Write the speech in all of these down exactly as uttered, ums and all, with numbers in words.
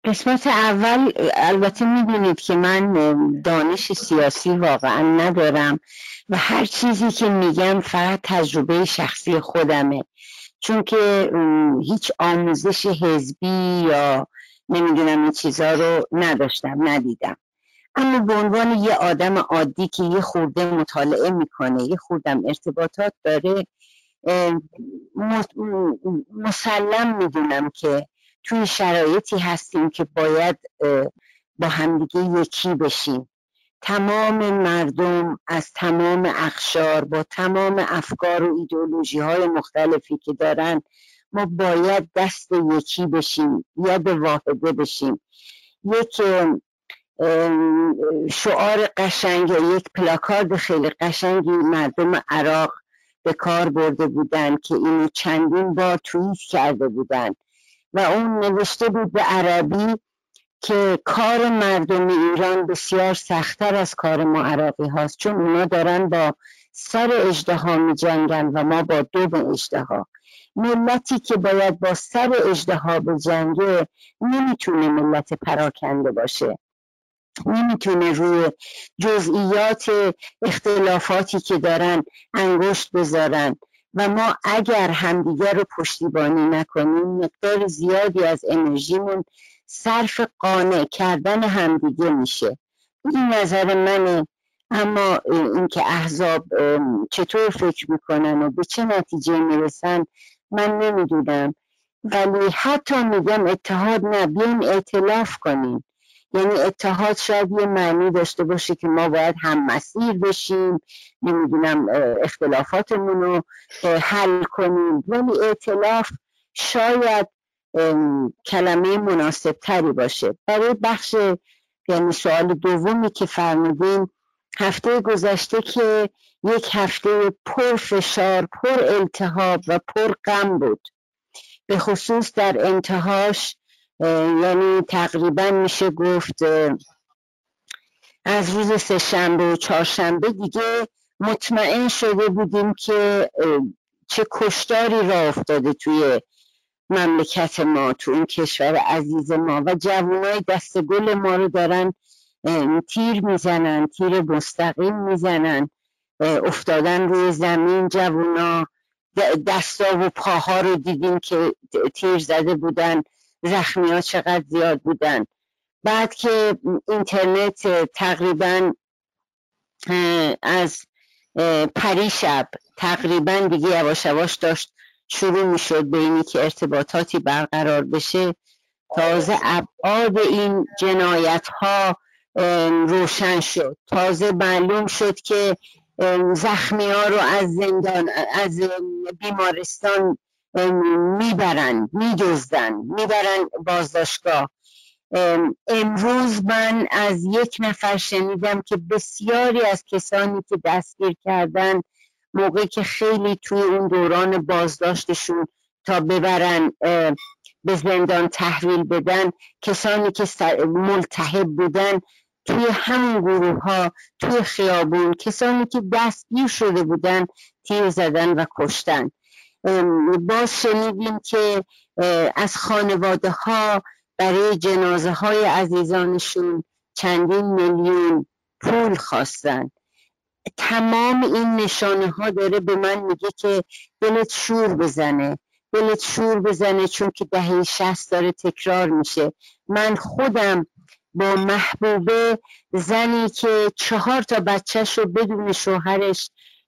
قسمت اول البته میدونید که من دانش سیاسی واقعا ندارم و هر چیزی که میگم فقط تجربه شخصی خودمه، چون که هیچ آموزش حزبی یا نمیدونم این چیزا رو نداشتم ندیدم. اما به عنوان یه آدم عادی که یه خورده مطالعه میکنه، یه خوردم ارتباطات داره، مسلم میدونم که توی شرایطی هستیم که باید با همدیگه یکی بشیم. تمام مردم از تمام اقشار با تمام افکار و ایدئولوژی های مختلفی که دارن، ما باید دست یکی بشیم، ید واحده بشیم. یک شعار قشنگ یا یک پلاکارد خیلی قشنگی مردم عراق به کار برده بودن که اینو چندین بار توییت کرده بودن و اون نوشته بود به عربی که کار مردم ایران بسیار سخت‌تر از کار ما عراقی هاست، چون اونا دارن با سر اژدها می جنگن و ما با دم اژدها. ملتی که باید با سر اژدها بجنگه نمیتونه ملت پراکنده باشه، نمیتونه روی جزئیات اختلافاتی که دارن انگشت بذارن و ما اگر همدیگر رو پشتیبانی نکنیم مقدار زیادی از انرژیمون صرف قانع کردن همدیگه میشه. این نظر منه. اما اینکه احزاب چطور فکر میکنن و به چه نتیجه میرسن من نمیدونم، ولی حتی میگم اتحاد نه، بیایم ائتلاف کنیم. یعنی اتحاد شاید یه معنی داشته باشه که ما باید هم مسیر بشیم، نمیدونم اختلافاتمون رو حل کنیم، ولی ائتلاف شاید کلمه مناسب تری باشه. برای بخش یعنی سوال دومی که فرمودین، هفته گذشته که یک هفته پر فشار، پر التهاب و پر غم بود، به خصوص در انتهاش، یعنی تقریبا میشه گفت از روز سه شنبه و چهارشنبه دیگه مطمئن شده بودیم که چه کشتاری راه افتاده توی مملکت ما، تو این کشور عزیز ما، و جوانای دست گل ما رو دارن تیر میزنن، تیر مستقیم میزنن، افتادن روی زمین جوانا، دستا و پاها رو دیدیم که تیر زده بودن، زخمی ها چقدر زیاد بودن. بعد که اینترنت تقریبا از پریشب تقریبا دیگه یواش یواش داشت شروع می شد به اینی که ارتباطاتی برقرار بشه، تازه ابعاد این جنایت ها روشن شد. تازه معلوم شد که زخمی ها رو از زندان، از بیمارستان میبرن، میدزدن، میبرن بازداشتگاه. امروز من از یک نفر شنیدم که بسیاری از کسانی که دستگیر کردن موقعی که خیلی توی اون دوران بازداشتشون تا ببرن به زندان تحویل بدن، کسانی که ملتهب بودن توی همون گروه ها توی خیابون، کسانی که دستگیر شده بودن تیر زدن و کشتن. باز شنیدیم که از خانواده ها برای جنازه های عزیزانشون چندین میلیون پول خواستن. تمام این نشانه ها داره به من میگه که دلت شور بزنه، دلت شور بزنه، چون که دهه شصت داره تکرار میشه. من خودم با محبوبه، زنی که چهار تا بچهش رو بدون شوهرش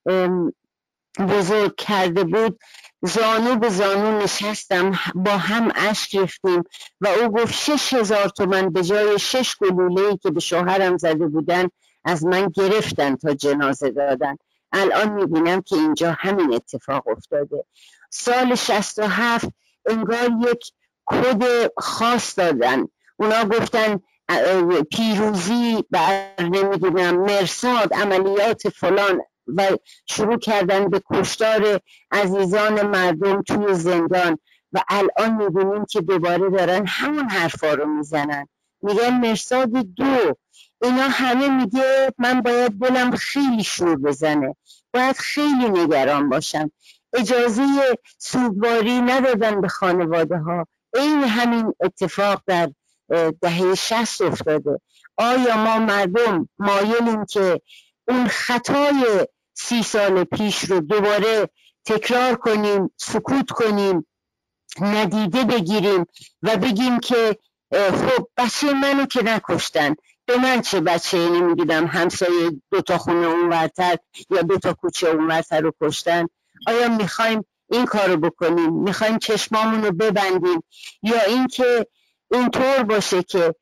بزرگ کرده بود، زانو به زانو نشستم، با هم اشک ریختیم و او گفت شش هزار تومن به جای شش گلوله‌ای که به شوهرم زده بودن از من گرفتن تا جنازه دادن. الان میبینم که اینجا همین اتفاق افتاده. سال شصت و هفت انگار یک کد خاص دادن، اونا گفتن پیروزی بر نمیدونم مرصاد، عملیات فلان، و شروع کردن به کشتار عزیزان مردم توی زندان. و الان میبینیم که دوباره دارن همون حرفا رو میزنن، میگن مرصاد دو. اینا همه میگه من باید دلم خیلی شور بزنه، باید خیلی نگران باشم. اجازه سوگواری ندادن به خانواده ها. این همین اتفاق در دهه شصت افتاده. آیا ما مردم مایلیم که اون خطای سی سال پیش رو دوباره تکرار کنیم، سکوت کنیم، ندیده بگیریم و بگیم که خب بچه منو که نکشتن، به من چه، بچه نمیدونم همسایه دوتا خونه اونورتر یا دوتا کوچه اونورتر رو کشتن؟ آیا میخوایم این کارو بکنیم؟ میخوایم چشمامون رو ببندیم یا اینکه اینطور باشه که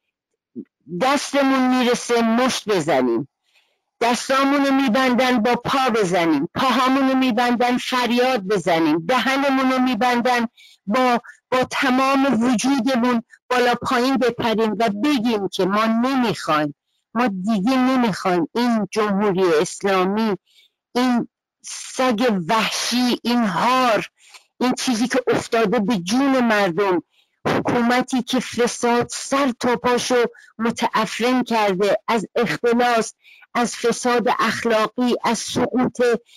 دستمون میرسه مشت بزنیم، دستامونو میبندن با پا بزنیم، پاهامونو میبندن فریاد بزنیم، دهنمونو میبندن با با تمام وجودمون بالا پایین بپریم و بگیم که ما نمیخوایم، ما دیگه نمیخوایم این جمهوری اسلامی، این سگ وحشی، این هار، این چیزی که افتاده به جون مردم، حکومتی که فساد سر تا پاشو متعفن کرده، از اختلاس، از فساد اخلاقی، از سقوط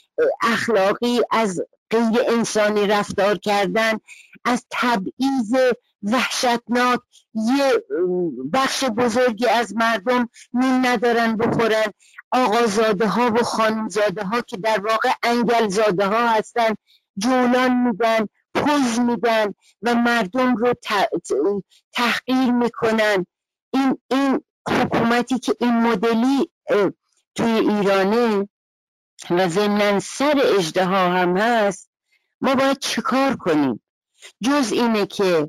اخلاقی، از غیر انسانی رفتار کردن، از تبعیض وحشتناک. یه بخش بزرگی از مردم نون ندارن بخورن، آقازاده ها و خانمزاده ها که در واقع انگلزاده ها هستن جولان میدن، پوز میدن و مردم رو تحقیر میکنن. این این حکومتی که این مدلی توی ایرانه و ضمناً سر اژدها هم هست، ما باید چیکار کنیم جز اینه که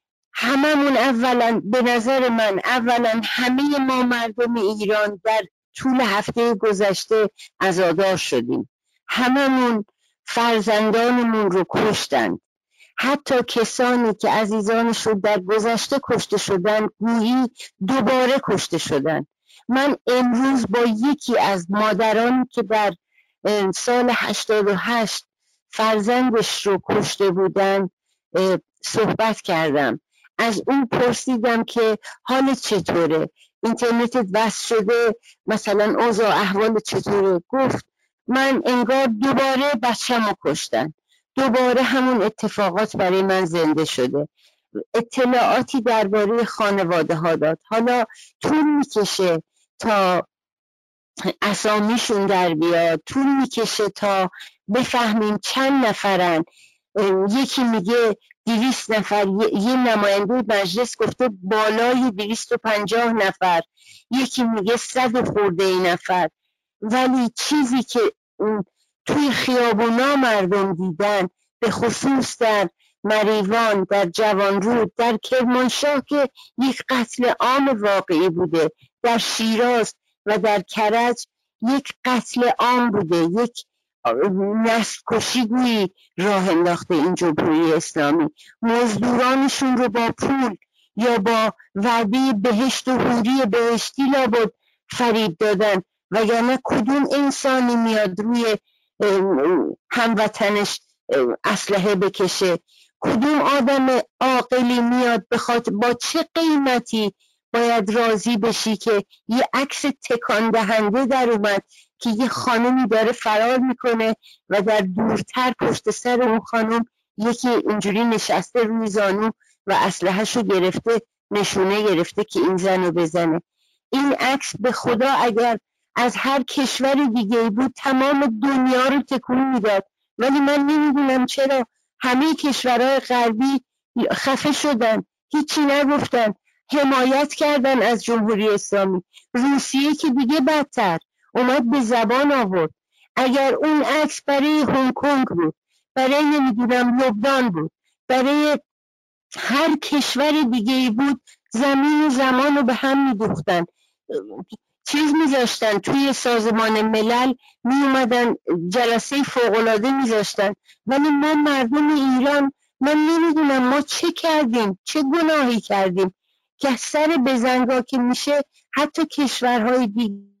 هممون اولا، به نظر من اولا همه ما مردم ایران در طول هفته گذشته عزادار شدیم، هممون فرزندانمون رو کشتن، حتی کسانی که عزیزانشون در گذشته کشته شدن گویی دوباره کشته شدن. من امروز با یکی از مادرانی که در سال هشتاد و هشت فرزندش رو کشته بودن صحبت کردم، از اون پرسیدم که حال چطوره، اینترنتت وصل شده، مثلا اوضاع احوال چطوره؟ گفت من انگار دوباره بچه‌مو کشتن، دوباره همون اتفاقات برای من زنده شده. اطلاعاتی درباره خانواده ها داد. حالا طول میکشه تا اسامیشون در بیاد، طول میکشه تا بفهمیم چند نفرن. یکی میگه دویست نفر، یه نماینده مجلس گفته بالای دویست و پنجاه نفر، یکی میگه صد خورده نفر. ولی چیزی که توی خیابونا مردم دیدن، به خصوص در مریوان، در جوانرود، در کرمانشاه که یک قتل عام واقعی بوده، در شیراز و در کرج یک قتل عام بوده، یک نسل کشی گویی راه انداخته این جمهوری اسلامی. مزدورانشون رو با پول یا با وعده بهشت و حوری بهشتی لابد فریب دادن، وگرنه کدوم انسانی میاد روی هموطنش اسلحه بکشه؟ کدوم آدم عاقلی میاد بخواد؟ با چه قیمتی باید راضی بشی که یه عکس تکان دهنده در اومد که یه خانمی داره فرار میکنه و در دورتر پشت سر اون خانم یکی اینجوری نشسته روی زانو و اسلحه‌شو گرفته، نشونه گرفته که این زنو بزنه. این عکس به خدا اگر از هر کشور دیگه بود تمام دنیا رو تکون میداد، ولی من نمیدونم چرا همه کشورهای غربی خفه شدن، هیچی نگفتن، حمایت کردن از جمهوری اسلامی. روسیه که دیگه بدتر اومد به زبان آورد. اگر اون عکس برای هنگ کنگ بود، برای نمیدونم لبنان بود، برای هر کشور دیگه بود، زمین و زمان رو به هم میدوختن، چیز میذاشتن توی سازمان ملل، می اومدن جلسه فوق‌العاده میذاشتن. ولی ما مردم ایران، من نمیدونم ما چه کردیم، چه گناهی کردیم که سر بزنگا که میشه حتی کشورهای دیگه.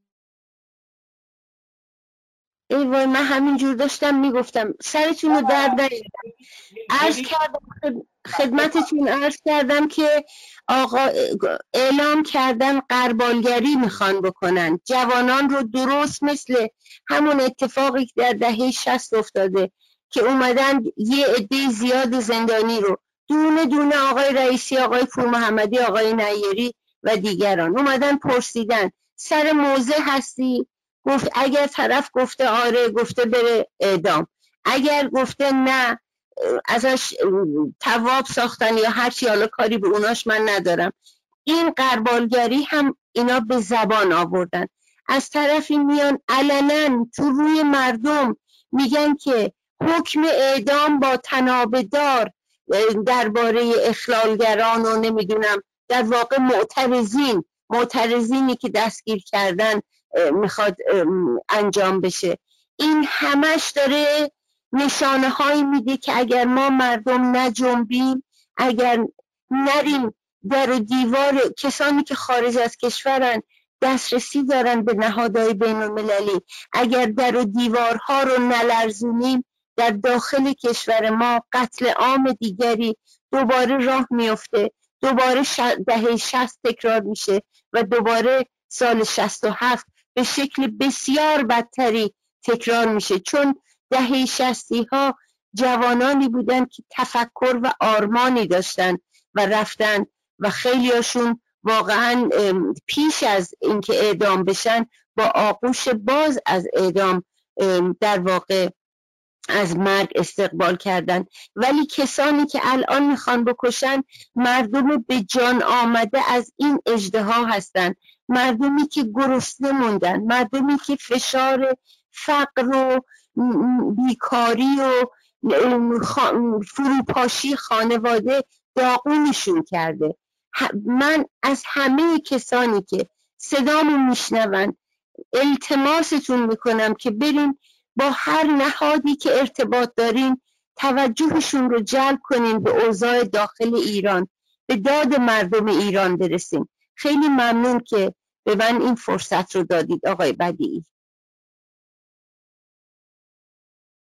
ای وای، من همینجور داشتم میگفتم سرتون رو درد نیارم. عرض کردم خدمتتون، عرض کردم که آقا اعلام کردن غربالگری میخوان بکنن، جوانان رو درست مثل همون اتفاقی که در دهه شصت افتاده که اومدن یه عده زیاد زندانی رو دونه دونه، آقای رئیسی، آقای پور محمدی، آقای نیری، و دیگران اومدن پرسیدن سر موضع هستی؟ گفت اگر طرف گفته آره، گفته بره اعدام، اگر گفته نه ازش تواب ساختن یا هرچی، حالا کاری به اوناش من ندارم. این غربالگری هم اینا به زبان آوردن. از طرفی میان علنا تو روی مردم میگن که حکم اعدام با تنابدار درباره اخلالگران و نمیدونم در واقع معترضین معترضینی که دستگیر کردن میخواد انجام بشه. این همش داره نشانه هایی میده که اگر ما مردم نجنبیم، اگر نریم در و دیوار، کسانی که خارج از کشورن دسترسی دارن به نهادهای بین المللی، اگر در و دیوارها رو نلرزونیم، در داخل کشور ما قتل عام دیگری دوباره راه میفته، دوباره دهه شصت تکرار میشه و دوباره سال شصت و هفت به شکل بسیار بدتری تکرار میشه. چون دهه شصتی ها جوانانی بودن که تفکر و آرمانی داشتن و رفتن و خیلیاشون واقعا پیش از اینکه اعدام بشن با آغوش باز از اعدام در واقع از مرگ استقبال کردن. ولی کسانی که الان میخوان بکشن مردم به جان آمده از این اژدها هستن، مردمی که گرسنه موندن، مردمی که فشار فقر و بیکاری و فروپاشی خانواده داغونشون کرده. من از همه کسانی که صدامو میشنون التماستون میکنم که برین با هر نهادی که ارتباط دارین توجهشون رو جلب کنین به اوضاع داخل ایران، به داد مردم ایران برسیم. خیلی ممنون که به من این فرصت رو دادید آقای بدیعی.